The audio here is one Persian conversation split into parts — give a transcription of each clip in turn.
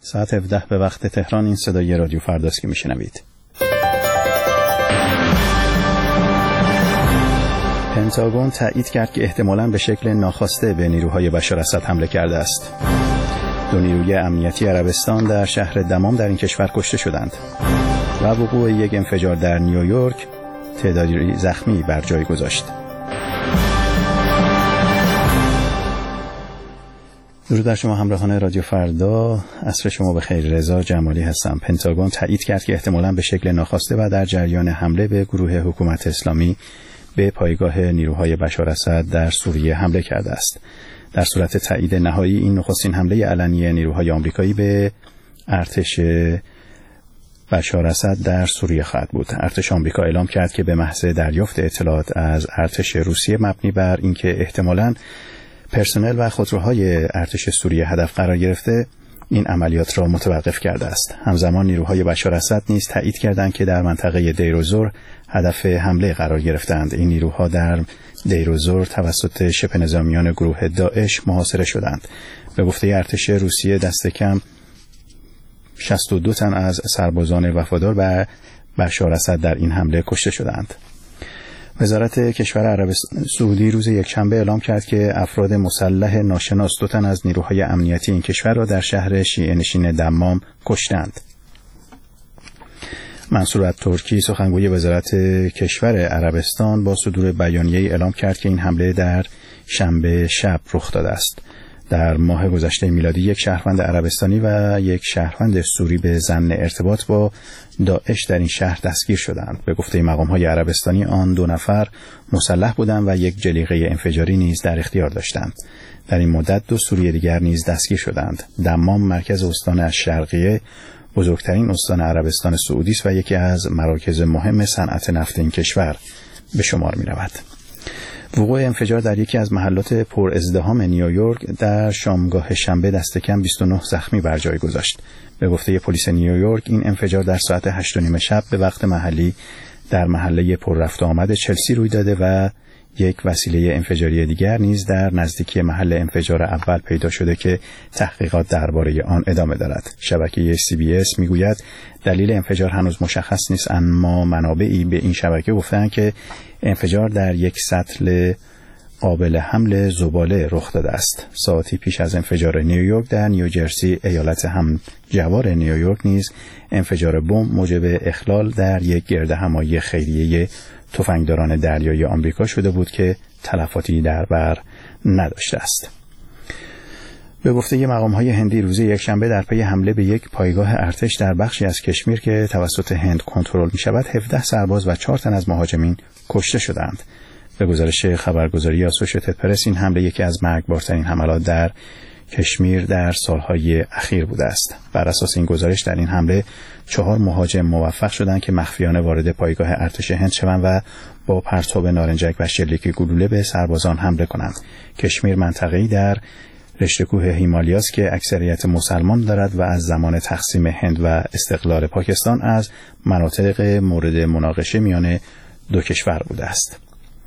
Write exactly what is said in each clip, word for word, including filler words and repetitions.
ساعت هفده به وقت تهران. این صدای رادیو فرداست که میشنوید. پنتاگون تایید کرد که احتمالاً به شکل ناخواسته به نیروهای بشار اسد حمله کرده است. دو نیروی امنیتی عربستان در شهر دمام در این کشور کشته شدند و وقوع یک انفجار در نیویورک تعدادی زخمی بر جای گذاشت. درود بر شما همراهان رادیو فردا، عصر شما بخیر. رضا جمالی هستم. پنتاگون تایید کرد که احتمالاً به شکل ناخواسته و در جریان حمله به گروه حکومت اسلامی به پایگاه نیروهای بشار اسد در سوریه حمله کرده است. در صورت تایید نهایی این نخستین حمله علنی نیروهای آمریکایی به ارتش بشار اسد در سوریه خواهد بود. ارتش آمریکا اعلام کرد که به محض دریافت اطلاعات از ارتش روسیه مبنی بر اینکه احتمالاً پرسنل و خودروهای ارتش سوریه هدف قرار گرفته، این عملیات را متوقف کرده است. همزمان نیروهای بشار اسد نیز تایید کردند که در منطقه دیر الزور هدف حمله قرار گرفتند. این نیروها در دیر الزور توسط شبه نظامیان گروه داعش محاصره شدند. به گفته ارتش روسیه دست کم شصت و دو تن از سربازان وفادار به بشار اسد در این حمله کشته شدند. وزارت کشور عربستان سعودی روز یکشنبه اعلام کرد که افراد مسلح ناشناس دو تن از نیروهای امنیتی این کشور را در شهر شیعه نشین دمام کشتند. منصور الترکی سخنگوی وزارت کشور عربستان با صدور بیانیه‌ای اعلام کرد که این حمله در شنبه شب رخ داده است. در ماه گذشته میلادی یک شهروند عربستانی و یک شهروند سوری به ظن ارتباط با داعش در این شهر دستگیر شدند. به گفته مقام‌های عربستانی آن دو نفر مسلح بودند و یک جلیقه انفجاری نیز در اختیار داشتند. در این مدت دو سوری دیگر نیز دستگیر شدند. دمام مرکز استان الشرقیه بزرگترین استان عربستان سعودی است و یکی از مراکز مهم صنعت نفت این کشور به شمار می‌رود. وقوع انفجار در یکی از محلات پر ازدحام نیویورک در شامگاه شنبه دست کم بیست و نه زخمی بر جای گذاشت. به گفته پلیس نیویورک این انفجار در ساعت هشت و نیم شب به وقت محلی در محله پر رفت و آمد چلسی روی داده و یک وسیله انفجاری دیگر نیز در نزدیکی محل انفجار اول پیدا شده که تحقیقات درباره آن ادامه دارد. شبکه سی بی اس میگوید دلیل انفجار هنوز مشخص نیست، اما منابعی به این شبکه گفتند که انفجار در یک سطل قابل حمل زباله رخ داده است. ساعتی پیش از انفجار نیویورک در نیوجرسی ایالت همجوار نیویورک نیز انفجار بمب موجب اخلال در یک گردهمایی خیریه تفنگداران دریایی آمریکا شده بود که تلفاتی در بر نداشته است. به گفته مقام‌های هندی روز یکشنبه در پی حمله به یک پایگاه ارتش در بخشی از کشمیر که توسط هند کنترل می‌شود هفده سرباز و چهار تن از مهاجمین کشته شدند. به گزارش خبرگزاری آسوشیتد پرس این حمله یکی از مرگبارترین حملات در کشمیر در سالهای اخیر بوده است. بر اساس این گزارش در این حمله چهار مهاجم موفق شدند که مخفیانه وارد پایگاه ارتش هند شوند و با پرتاب نارنجک و شلیک گلوله به سربازان حمله کنند. کشمیر منطقه‌ای در رشته‌کوه هیمالیاست که اکثریت مسلمان دارد و از زمان تقسیم هند و استقلال پاکستان از مناطق مورد مناقشه میان دو کشور بوده است.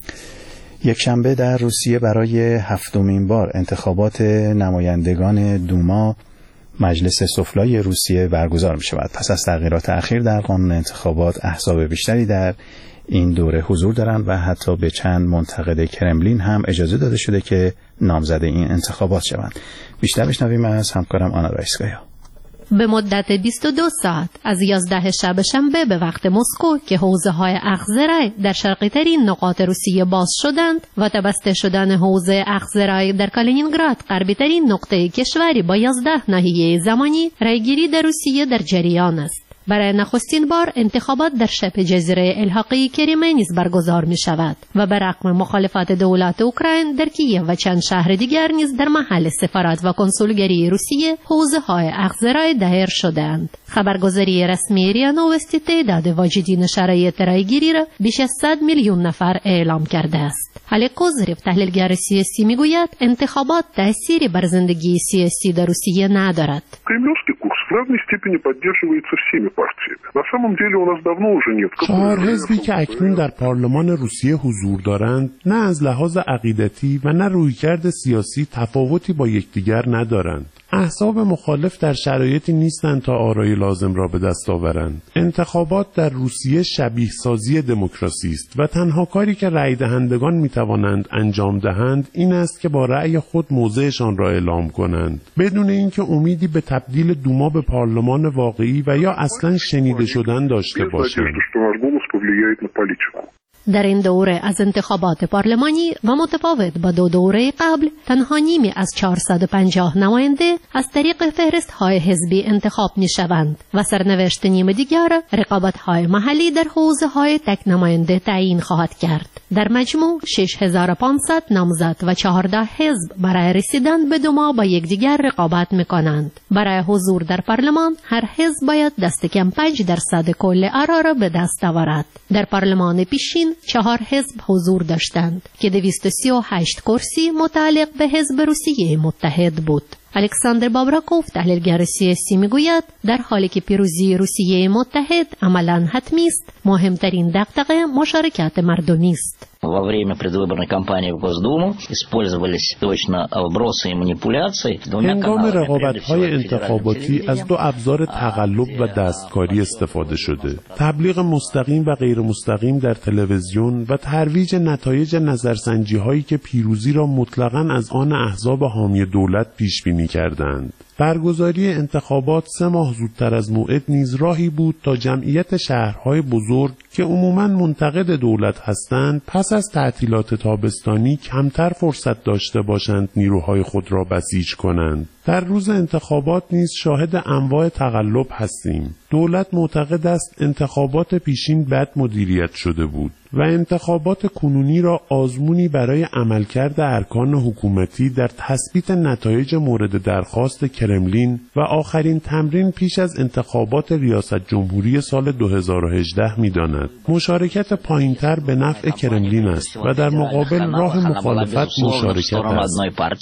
یک شنبه در روسیه برای هفتمین بار انتخابات نمایندگان دوما مجلس سفلای روسیه برگزار می شود. پس از تغییرات اخیر در قانون انتخابات احزاب بیشتری در این دوره حضور دارند و حتی به چند منتقد کرملین هم اجازه داده شده که نامزد این انتخابات شوند. بیشتر بشنویم از همکارم آنا رایسکایا. به مدت بیست و دو ساعت از یازده شب شنبه به وقت مسکو که حوزه‌های اخزرای در شرقی ترین نقاط روسیه باز شدند و بسته شدن حوزه اخزرای در کالینینگراد غربی ترین نقطه کشوری با یازده ناحیه زمانی رایگیری در روسیه در جریان است. برای نخستین بار انتخابات در شبه جزیره الحاقی کریمه نیز برگزار می شود و برغم مخالفت دولت اوکراین در کییف و چند شهر دیگر نیز در محل سفارت و کنسولگری روسیه حوزه های اخزرای دایر شدند. خبرگزاری رسمی ریا نوستی تعداد واجدین شرایط رایگیری را بیش از صد میلیون نفر اعلام کرده است. علی کوزریف تحلیلگر سیاسی میگوید انتخابات تأثیری بر زندگی سیاسی در روسیه ندارد. в равной степени поддерживается всеми партиями. На самом деле у нас давно уже нет. چهار حزبی که اکنون در پارلمان روسیه حضور دارند نه از لحاظ عقیدتی و نه رویکرد سیاسی تفاوتی با یکدیگر ندارند. احزاب مخالف در شرایطی نیستند تا آرای لازم را به دست آورند. انتخابات در روسیه شبیه سازی دموکراسی است و تنها کاری که رأی دهندگان می توانند انجام دهند این است که با رأی خود موضعشان را اعلام کنند، بدون اینکه امیدی به تبدیل دوما به پارلمان واقعی و یا اصلا شنیده شدن داشته باشند. در این دوره از انتخابات پارلمانی و متفاوت با دو دوره قبل، تنها نیمی از چهارصد و پنجاه نماینده از طریق فهرست‌های حزبی انتخاب می‌شوند و سرنوشت نیم دیگر رقابت‌های محلی در حوزه‌های تک نماینده تعیین خواهد کرد. در مجموع شش هزار و پانصد نامزد و چهارده حزب برای رسیدن به دوما با یکدیگر رقابت می‌کنند. برای حضور در پارلمان هر حزب باید دست کم پنج درصد کل آرا را به دست آورد. در پارلمان پیشین چهار حزب حضور داشتند که دویست و سی و هشت کرسی متعلق به حزب روسیه متحد بود. الکساندر بابراکوف تحلیلگر سیاسی میگوید در حالی که پیروزی روسیه متحد عملاً حتمی است، مهمترین دغدغه مشارکت مردمی است. Во время предвыборной кампании в Госдуму использовались точно вбросы и манипуляции. هنگام رقابت‌های انتخاباتی از دو ابزار تقلب و دستکاری استفاده شده. تبلیغ مستقیم و غیر مستقیم در تلویزیون و ترویج نتایج نظرسنجی‌هایی که پیروزی را مطلقاً از آن احزاب حامی دولت پیش بینی کردند. برگزاری انتخابات سه ماه زودتر از موعد نیز راهی بود تا جمعیت شهرهای بزرگ که عموماً منتقد دولت هستند پس از تعطیلات تابستانی کمتر فرصت داشته باشند نیروهای خود را بسیج کنند. در روز انتخابات نیز شاهد انواع تقلب هستیم. دولت معتقد است انتخابات پیشین بد مدیریت شده بود و انتخابات کنونی را آزمونی برای عملکرد ارکان حکومتی در تثبیت نتایج مورد درخواست کرملین و آخرین تمرین پیش از انتخابات ریاست جمهوری سال دو هزار و هجده می‌داند. مشارکت پایین‌تر به نفع کرملین است و در مقابل راه مخالفت مشارکت است.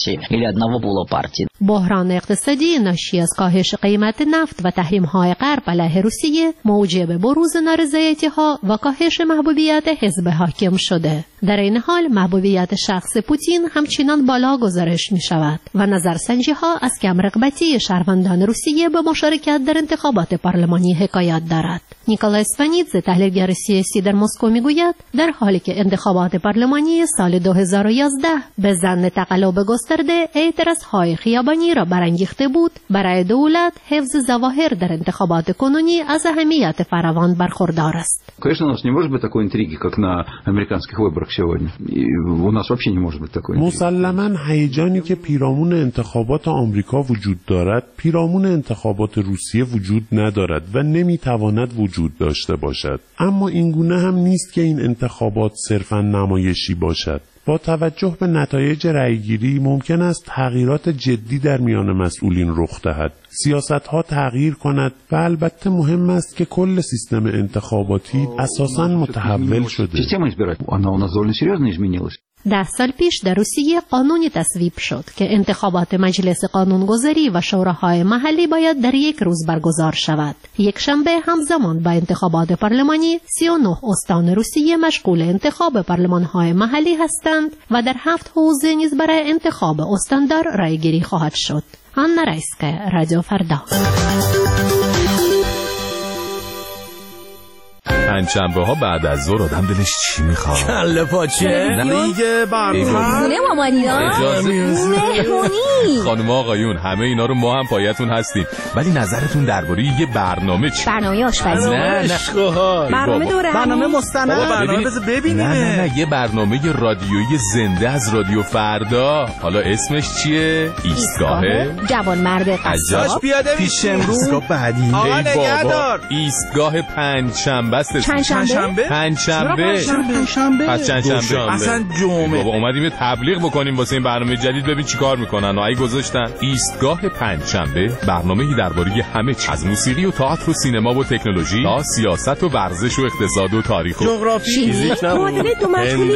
بحران اقتصادی ناشی از کاهش قیمت نفت و تحریم‌های غرب علیه روسیه موجب بروز نارضایتی‌ها و کاهش محبوبیت حزب حاکم شده. در این حال محبوبیت شخص پوتین همچنان بالا گزارش می‌شود و نظرسنجی‌ها از کم رغبتی شهروندان روسیه به مشارکت در انتخابات پارلمانی حکایت دارد. نیکولای اسفانیدزه تحلیلگر سیاسی در مسکو میگوید در حالی که انتخابات پارلمانی سال دو هزار و یازده به ظن تقلب گسترده اعتراضهای خیابانی را برانگیخته بود، برای دولت حفظ ظواهر در انتخابات کنونی از اهمیت فراوان برخوردار است. Конечно, у нас не может быть такой интриги, как на американских выборах сегодня. И у нас вообще не может быть такой. مسلماً هیجانی که پیرامون انتخابات آمریکا وجود دارد، پیرامون انتخابات روسیه وجود ندارد و نمیتواند وجود داشته باشد. اما این گونه هم نیست که این انتخابات صرفاً نمایشی باشد. با توجه به نتایج رأیگیری ممکن است تغییرات جدی در میان مسئولین رخ دهد، سیاست‌ها تغییر کند و البته مهم است که کل سیستم انتخاباتی اساساً متحول شده. ده سال پیش در روسیه قانونی تصویب شد که انتخابات مجلس قانونگذاری و شوراهای محلی باید در یک روز برگزار شود. یک شنبه همزمان با انتخابات پارلمانی سی و نه استان روسیه مشغول انتخاب پارلمان‌های محلی هستند و در هفت حوزه نیز برای انتخاب استاندار رایگیری خواهد شد. آنا رایسکا، رادیو فردا. پنجشنبه ها بعد از ظهر آدم دلش چی میخواد؟ کله پاچه؟ دیگه برنامه مامانیان مهمونی خانم آقایون همه اینا رو ما هم پایتون هستیم، ولی نظرتون درباره یه برنامه چی؟ برنامه آشپزی؟ نه نه برنامه دوره برنامه مستند؟ برنامه بذار ببینیم. نه نه نه یه برنامه رادیویی زنده از رادیو فردا. حالا اسمش چیه؟ ایستگاه جوان مرد قصاب پیش امروز. ایستگاه بعدی آقا نگهدار. ایستگاه پنجشنبه است. پنجشنبه؟ پنجشنبه پنجشنبه پس چندشنبه اصلا جمعه. بابا اومدیم یه تبلیغ بکنیم واسه این برنامه جدید، ببین چیکار میکنن. ای گذاشتن ایستگاه پنجشنبه، برنامه‌ای درباره همه چیز، از موسیقی و تئاتر و سینما و تکنولوژی تا سیاست و ورزش و اقتصاد و تاریخ و جغرافی، فیزیک، معادله دو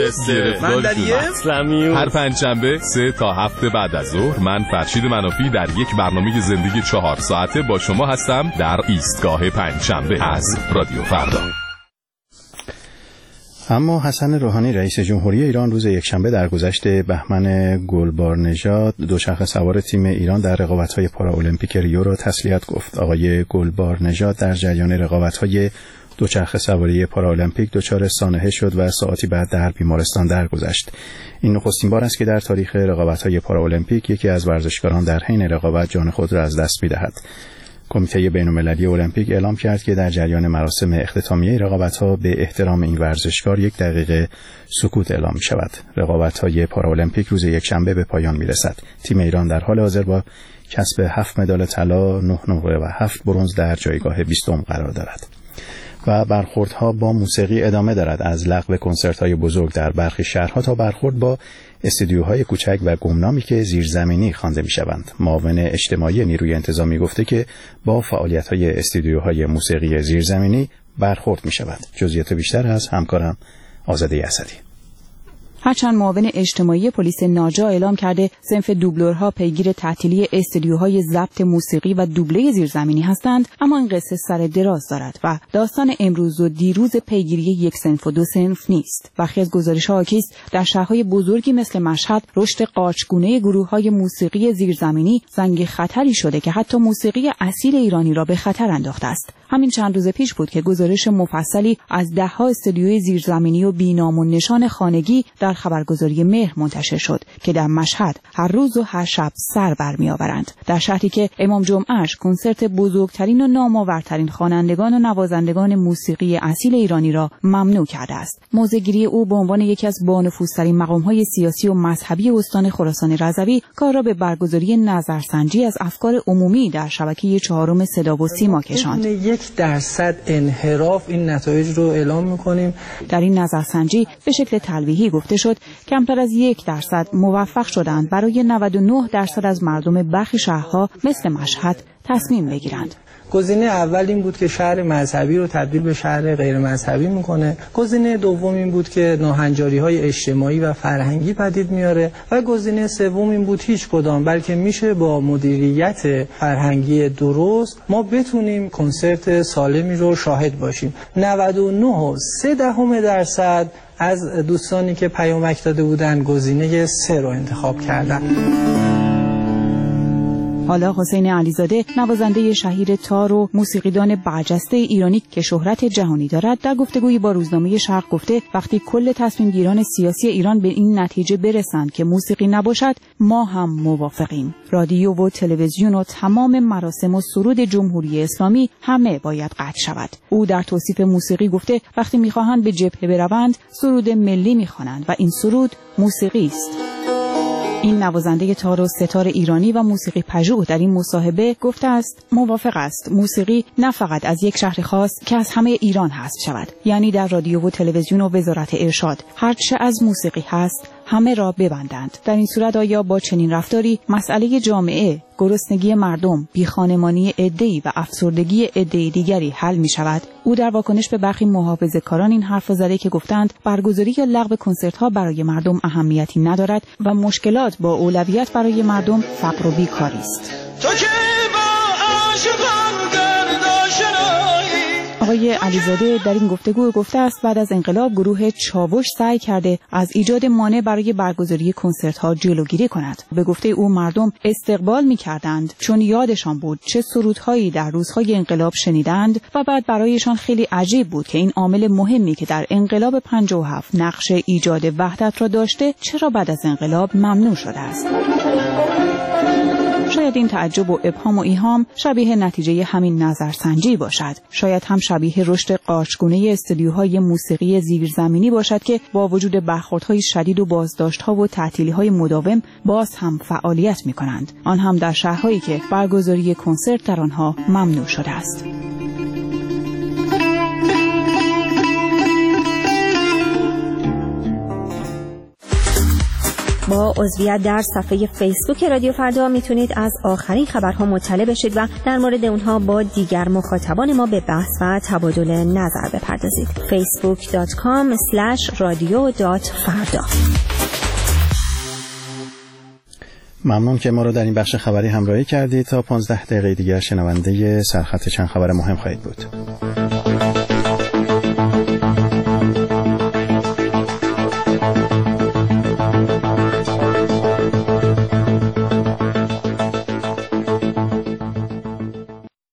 مشغولی، هر پنجشنبه سه تا هفت بعد از ظهر من فرشید منافی در یک برنامه زندگی چهار ساعته با شما هستم در ایستگاه پنجشنبه از رادیو فردا. اما حسن روحانی رئیس جمهوری ایران روز یکشنبه در گذشت بهمن گلبارنژاد دوچرخه سوار تیم ایران در رقابت‌های پارالمپیک ریو را تسلیت گفت. آقای گلبارنژاد در جریان رقابت‌های دوچرخه سواری پارالمپیک دچار سانحه شد و ساعتی بعد در بیمارستان درگذشت. این نخستین بار است که در تاریخ رقابت‌های پارالمپیک یکی از ورزشکاران در حین رقابت جان خود را از دست می‌دهد. کمیته بین‌المللی المپیک اعلام کرد که در جریان مراسم اختتامیه رقابت‌ها به احترام این ورزشکار یک دقیقه سکوت اعلام می‌شود. رقابت‌های پارالمپیک روز یکشنبه به پایان می‌رسد. تیم ایران در حال حاضر با کسب هفت مدال طلا، نه نقره و هفت برنز در جایگاه بیستم قرار دارد. و برخوردها با موسیقی ادامه دارد، از لغو کنسرت‌های بزرگ در برخی شهرها تا برخورد با استودیوهای کوچک و گمنامی که زیرزمینی خوانده می‌شوند. معاون اجتماعی نیروی انتظامی گفته که با فعالیت‌های استودیوهای موسیقی زیرزمینی برخورد می‌شود. جزئیات بیشتر از همکارم آزاده اسدی. هرچند معاون اجتماعی پلیس ناجا اعلام کرده صنف دوبلورها پیگیر تعطیلی استودیوهای ضبط موسیقی و دوبله زیرزمینی هستند، اما این قصه سر دراز دارد و داستان امروز و دیروز پیگیری یک صنف و دو صنف نیست. برخی از گزارش‌ها حاکیست در شهرهای بزرگی مثل مشهد رشد قارچگونه گروه‌های موسیقی زیرزمینی زنگ خطری شده که حتی موسیقی اصیل ایرانی را به خطر انداخته است. همین چند روز پیش بود که گزارش مفصلی از ده‌ها استودیوی زیرزمینی و بی‌نام و نشان خانگی در خبرگزاری مهر منتشر شد که در مشهد هر روز و هر شب سر برمی‌آورند. در شهری که امام جمعه‌اش کنسرت بزرگترین و نامآورترین خوانندگان و نوازندگان موسیقی اصیل ایرانی را ممنوع کرده است. موضع‌گیری او به عنوان یکی از بانفوذترین مقام‌های سیاسی و مذهبی استان خراسان رضوی کار را به برگزاری نظرسنجی از افکار عمومی در شبکه چهارم صدا و سیما کشاند. یک درصد انحراف این نتایج رو اعلام می‌کنیم. در این نظرسنجی به شکل تلویحی گفته شد کمتر از یک درصد موفق شدند برای نود و نه درصد از مردم برخی شهرها مثل مشهد تصمیم بگیرند. گزینه اول این بود که شهر مذهبی رو تبدیل به شهر غیر مذهبی میکنه. گزینه دوم این بود که ناهنجاری‌های اجتماعی و فرهنگی پدید میاره و گزینه سوم این بود هیچ کدام، بلکه میشه با مدیریت فرهنگی درست ما بتونیم کنسرت سالمی رو شاهد باشیم. نود و نه و سه دهم درصد از دوستانی که پیامک داده بودن گزینه سه رو انتخاب کردن. حالا حسین علیزاده نوازنده شهیر تار و موسیقیدان برجسته ایرانی که شهرت جهانی دارد در گفتگویی با روزنامه شرق گفته وقتی کل تصمیم گیران سیاسی ایران به این نتیجه برسند که موسیقی نباشد ما هم موافقیم. رادیو و تلویزیون و تمام مراسم و سرود جمهوری اسلامی همه باید قطع شود. او در توصیف موسیقی گفته وقتی میخواهند به جبهه بروند سرود ملی میخوانند و این سرود موسیقی است. این نوازنده تار و ستار ایرانی و موسیقی پژوه در این مصاحبه گفته است موافق است موسیقی نه فقط از یک شهر خاص که از همه ایران حذف شود، یعنی در رادیو و تلویزیون و وزارت ارشاد هر چه از موسیقی هست همه را ببندند. در این صورت آیا با چنین رفتاری مسئله جامعه، گرسنگی مردم، بیخانمانی عده‌ای و افسردگی عده دیگری حل می شود؟ او در واکنش به برخی محافظه‌کاران این حرف زده که گفتند برگزاری یا لغو کنسرت‌ها برای مردم اهمیتی ندارد و مشکلات با اولویت برای مردم فقر و بیکاری است. آقای علیزاده در این گفتگو گفته است بعد از انقلاب گروه چاوش سعی کرده از ایجاد مانع برای برگزاری کنسرت‌ها جلوگیری کند. به گفته او مردم استقبال می‌کردند چون یادشان بود چه سرودهایی در روزهای انقلاب شنیدند و بعد برایشان خیلی عجیب بود که این عامل مهمی که در انقلاب پنجاه و هفت نقش ایجاد وحدت را داشته چرا بعد از انقلاب ممنوع شده است. شاید این تعجب و ابهام و ایهام شبیه نتیجه همین نظرسنجی باشد. شاید هم شبیه رشد قارچگونه استودیوهای موسیقی زیرزمینی باشد که با وجود برخوردهای شدید و بازداشت‌ها و تعطیلی‌های مداوم باز هم فعالیت می‌کنند. آن هم در شهرهایی که برگزاری کنسرت در آنها ممنوع شده است. با عضویت در صفحه فیسبوک رادیو فردا میتونید از آخرین خبرها مطلع بشید و در مورد اونها با دیگر مخاطبان ما به بحث و تبادل نظر بپردازید. فیسبوک دات کام اسلش رادیو دات فردا. ممنون که ما رو در این بخش خبری همراهی کردید. تا پانزده دقیقه دیگر شنونده سرخط چند خبر مهم خواهید بود.